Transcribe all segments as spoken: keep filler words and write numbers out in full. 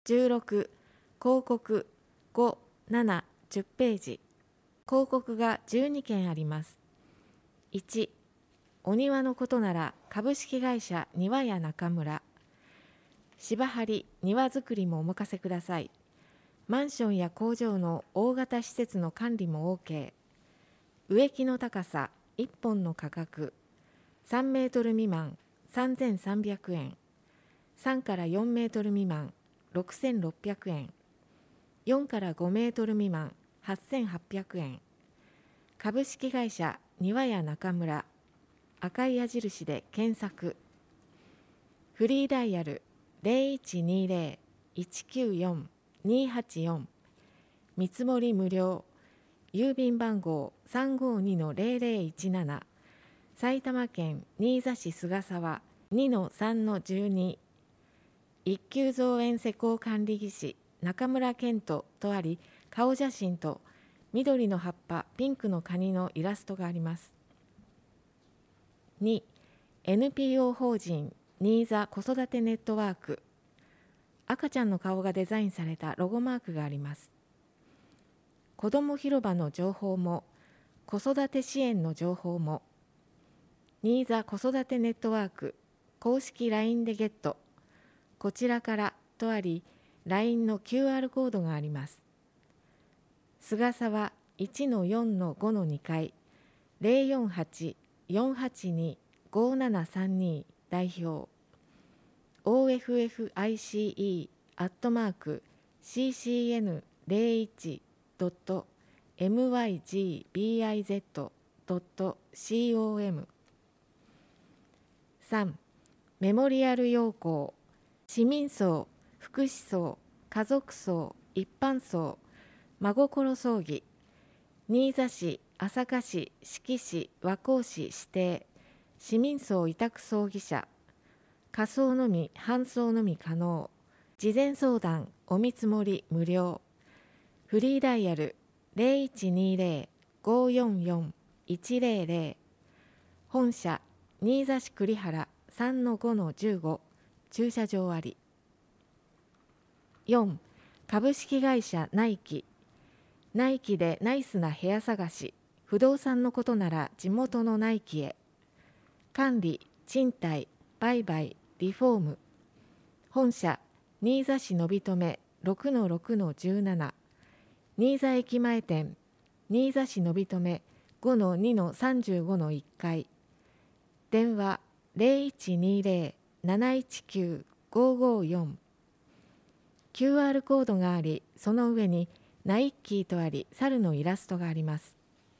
じゅうろく広告ご、なな、じゅうページ。広告がじゅうにけんあります。いち、お庭のことなら株式会社庭屋中村。芝張り庭づくりもお任せください。マンションや工場の大型施設の管理も OK。植木の高さいっぽんの価格さんメートル未満さんぜんさんびゃくえん、さんからよんメートル未満ろくせんろっぴゃくえん、よんからごメートル未満はっせんはっぴゃくえん。株式会社庭屋中村、赤い矢印で検索。フリーダイヤル ゼロいちにゼロ いちきゅうよん にはちよん、見積もり無料、郵便番号 さんごにのゼロゼロいちなな、埼玉県新座市菅沢 にのさんのじゅうに、一級造園施工管理技師中村健人とあり、顔写真と緑の葉っぱピンクのカニのイラストがあります。に、エヌピーオー 法人新座子育てネットワーク、赤ちゃんの顔がデザインされたロゴマークがあります。子ども広場の情報も子育て支援の情報も、新座子育てネットワーク公式 ライン でゲット、こちらからとあり、ライン の キューアール コードがあります。菅沢 いちのよんのごのにかい ゼロよんはち よんはちに ごななさんに 代表 オーエフエフアイシーイー アットマーク シーシーエヌゼロいち ドット エムワイジービーアイゼット ドット コム。 さん、メモリアル要項、市民葬、福祉葬、家族葬、一般葬、真心葬儀、新座市、朝霞市、志木市、和光市指定、市民葬委託葬儀社、火葬のみ、搬送のみ可能、事前相談、お見積もり無料、フリーダイヤル ゼロいちにゼロ ごよんよん いちゼロゼロ、本社、新座市栗原 さんのごのじゅうご、駐車場あり。よん、株式会社ナイキ、ナイキでナイスな部屋探し、不動産のことなら地元のナイキへ。管理、賃貸、売買、リフォーム。本社、新座市のびとめ ろくのろくのじゅうなな、新座駅前店、新座市のびとめ ごのにのさんじゅうごのいっかい。電話 ゼロいちにゼロ なないちきゅう ごごよん。キューアール コードがあり、その上にナイッキーとあり、猿のイラストがあります。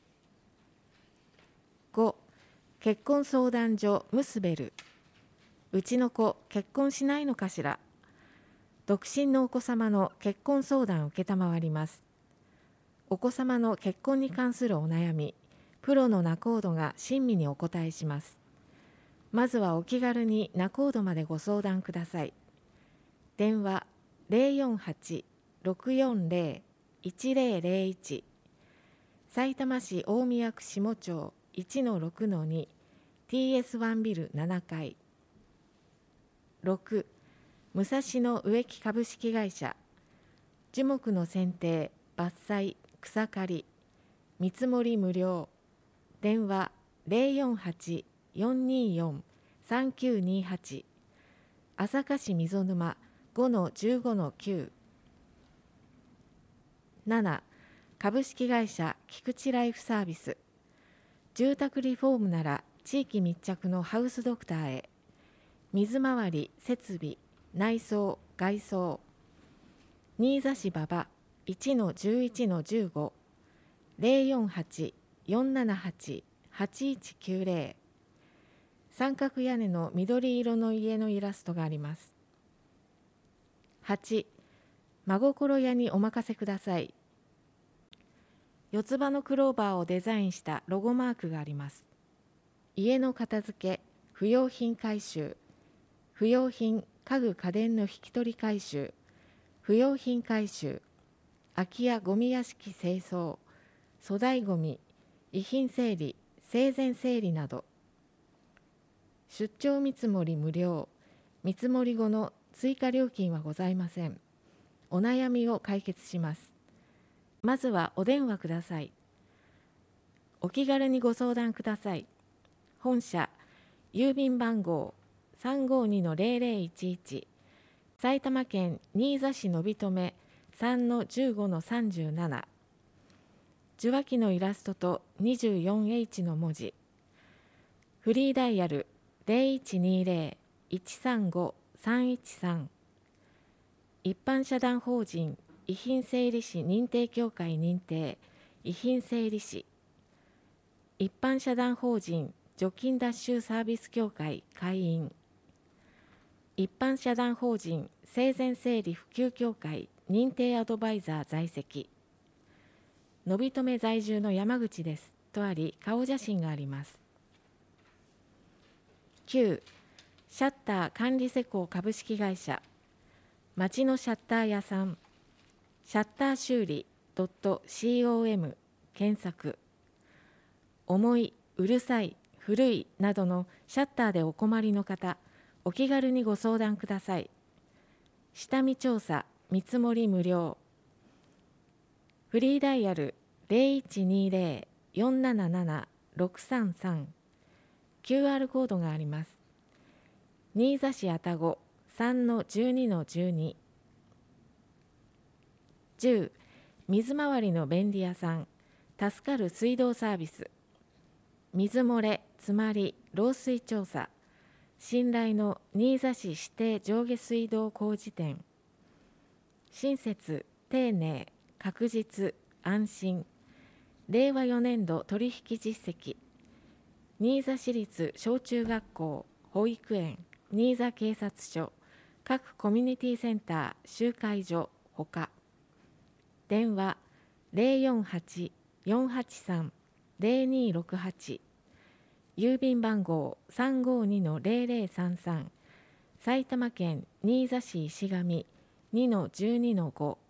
ご、結婚相談所ムスベル。うちの子結婚しないのかしら。独身のお子様の結婚相談を受けたまわります。お子様の結婚に関するお悩み、プロの仲人が親身にお答えします。まずはお気軽に仲人までご相談ください。電話ゼロよんはち ろくよんゼロ いちゼロゼロいち、さいたま市大宮区下町 いちのろくのに ティーエスワン ビルななかい。ろく、武蔵野植木株式会社、樹木の剪定、伐採、草刈り、見積もり無料。電話ゼロよんはち よんによん さんきゅうにはち、朝霞市溝沼 ごのじゅうごのきゅう。なな、株式会社菊池ライフサービス、住宅リフォームなら地域密着のハウスドクターへ。水回り、設備、内装、外装。新座市馬場 いちのじゅういちのじゅうご、ゼロよんはち よんななはち はちいちきゅうゼロ。三角屋根の緑色の家のイラストがあります。はち、真心屋にお任せください。四つ葉のクローバーをデザインしたロゴマークがあります。家の片付け、不用品回収、不用品家具家電の引き取り回収、不用品回収、空き家ゴミ屋敷清掃、粗大ごみ、遺品整理、生前整理など。出張見積もり無料、見積もり後の追加料金はございません。 お悩みを解決します。まずはお電話ください。お気軽にご相談ください。本社郵便番号 さんごにのゼロゼロいちいち、埼玉県新座市のびとめ さんのじゅうごのさんじゅうなな、受話器のイラストと にじゅうよんエイチ の文字。フリーダイヤル ゼロいちにゼロ いちさんご さんいちさん、一般社団法人遺品整理士認定協会認定遺品整理士、一般社団法人除菌脱臭サービス協会会員、一般社団法人生前整理普及協会認定アドバイザー在籍、のびとめ在住の山口ですとあり、顔写真があります。きゅう、シャッター管理施工株式会社、町のシャッター屋さん、シャッター修理 .com 検索。重い、うるさい、古いなどのシャッターでお困りの方、お気軽にご相談ください。下見調査、見積もり無料。フリーダイヤル ゼロいちにゼロ よんなななな ろくさんさん、キューアール コードがあります。新座市愛宕 さんのじゅうにのじゅうに。じゅう、水回りの便利屋さん、助かる水道サービス。水漏れ、詰まり、漏水調査。信頼の新座市指定上下水道工事店。親切、丁寧、確実、安心。れいわよねんど取引実績。新座市立小中学校、保育園、新座警察署、各コミュニティセンター、集会所、ほか。電話 ゼロよんはち よんはちさん ゼロにろくはち、郵便番号 さんごにのゼロゼロさんさん、埼玉県新座市石上 にのじゅうにのご。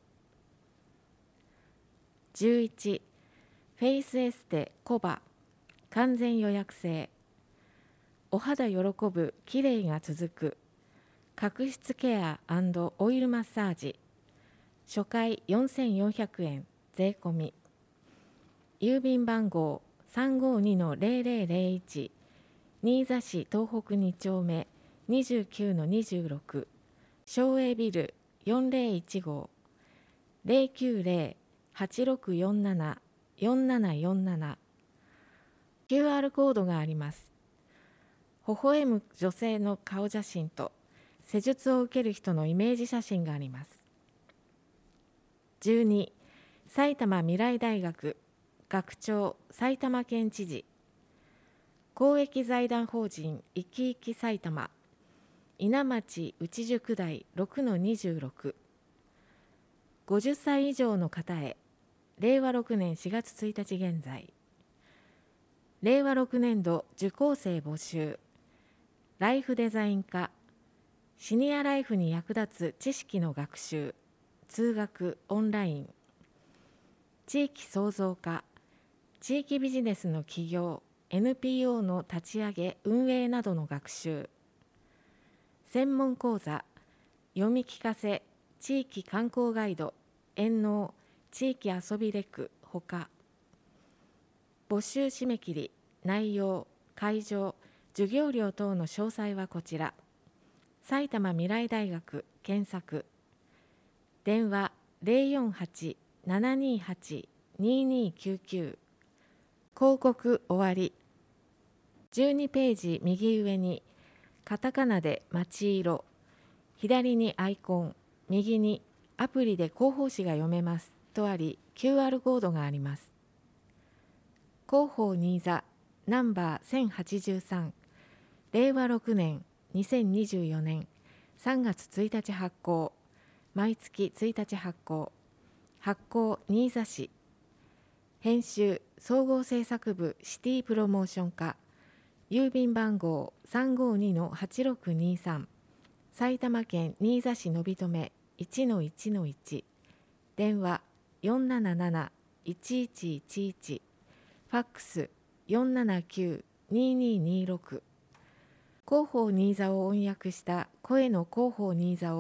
じゅういち、フェイスエステコバ完全予約制。お肌喜ぶきれいが続く角質ケア&オイルマッサージ。初回よんせんよんひゃくえん税込み。郵便番号 さんごにのゼロゼロゼロいち、新座市東北に丁目 にじゅうきゅうのにじゅうろく、松栄ビルよんぜろいちご、ゼロきゅうゼロ はちろくよんなな よんななよんなな。キューアール コードがあります。微笑む女性の顔写真と施術を受ける人のイメージ写真があります。じゅうに、埼玉未来大学学長埼玉県知事、公益財団法人いきいき埼玉稲町内宿台 ろくのにじゅうろく、ごじゅっさい以上の方へ、れいわろくねんしがつついたち現在。れいわろくねんど受講生募集。ライフデザイン科、シニアライフに役立つ知識の学習、通学オンライン。地域創造課、地域ビジネスの起業 エヌピーオー の立ち上げ運営などの学習。専門講座、読み聞かせ地域観光ガイド遠納地域遊びレクほか。募集締め切り、内容、会場、授業料等の詳細はこちら。埼玉未来大学検索。電話 ゼロよんはち ななにはち ににきゅうきゅう。広告終わり。じゅうにページ右上にカタカナで町色、左にアイコン、右にアプリで広報誌が読めますとあり、 キューアール コードがあります。広報新座ナンバーせんはちじゅうさん、れいわろくねんにせんにじゅうよねんさんがつついたち発行。毎月ついたち発行。発行新座市。編集総合制作部シティプロモーション課。郵便番号 さんごにのはちろくにさん、埼玉県新座市のびとめ いちのいちのいち。電話 よんなななな いちいちいちいち。ファックス よんななきゅう にににろく。広報新座を音訳した声の広報新座を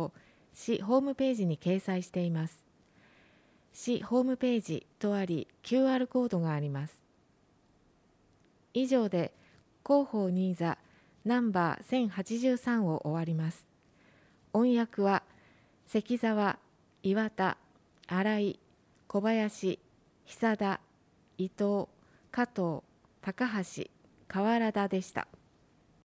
市ホームページに掲載しています。市ホームページとあり キューアール コードがあります。以上で広報新座ナンバーせんはちじゅうさんを終わります。音訳は関澤、岩田、新井、小林、久田、伊藤、加藤、高橋、河原田でした。